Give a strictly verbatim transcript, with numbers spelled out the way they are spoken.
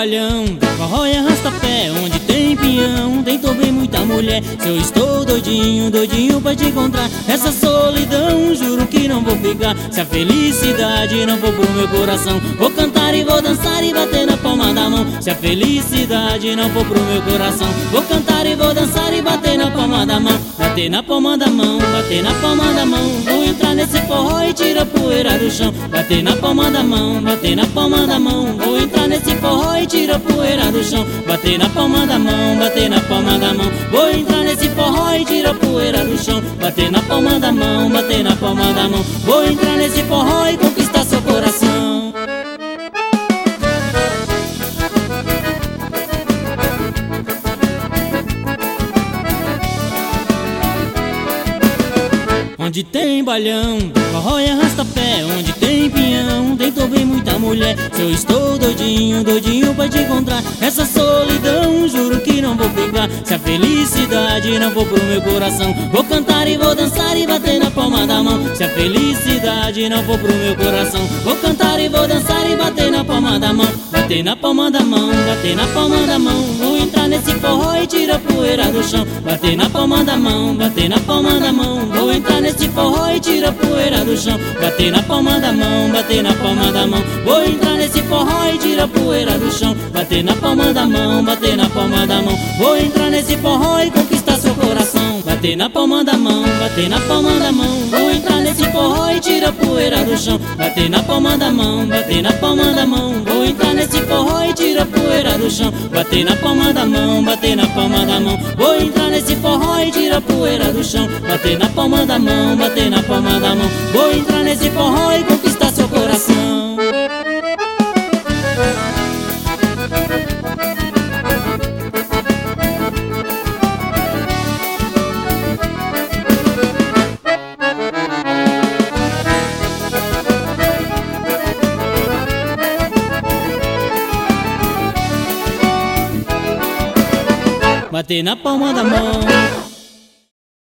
balhão, forró e arrasta-pé, onde tem peão, tem também muita mulher. Se eu estou doidinho, doidinho pra te encontrar, essa solidão juro que não vou ficar. Se a felicidade não for pro meu coração, vou cantar e vou dançar e bater na palma da mão. Se a felicidade não for pro meu coração, vou cantar e vou dançar e bater na palma da mão. Bater na palma da mão, bater na palma da mão, vou entrar nesse forró e tira a poeira do chão. Bater na palma da mão, bater na palma da mão, vou entrar nesse forró e tira a poeira do chão. Bater na palma da mão, bater na palma da mão, vou entrar nesse forró e tira a poeira do chão. Bater na palma da mão, bater na palma da mão, vou entrar nesse forró e conquistar seu coração. Onde tem balhão, forró e arrasta-pé, onde tem pinhão, tem também muita mulher. Se eu estou doidinho, doidinho pra te encontrar, essa solidão juro que não vou ficar. Se a felicidade não for pro meu coração, vou cantar e vou dançar e bater na palma da mão. Se a felicidade não for pro meu coração, vou cantar e vou dançar e bater na palma da mão. Bater na palma da mão, bater na palma da mão, vou entrar nesse forró e tira a poeira do chão. Bater na palma da mão, bater na palma da mão, vou entrar nesse forró e tira a poeira do chão. Bater na palma da mão, bater na palma da mão, vou entrar nesse forró e tira a poeira do chão. Bater na palma da mão, bater na palma da mão, vou entrar nesse forró e conquistar seu coração. Bater na palma da mão, bater na palma da mão, vou entrar nesse forró e tira a poeira do chão. Bater na palma da mão, bater na palma da mão, vou entrar nesse forró e tira a poeira do chão. Bater na palma da mão, bater na palma da mão, vou entrar nesse forró e tira a poeira do chão. Bater na palma da mão, bater na palma da mão, vou entrar nesse forró e conquistar seu coração. Bater na palma da mão,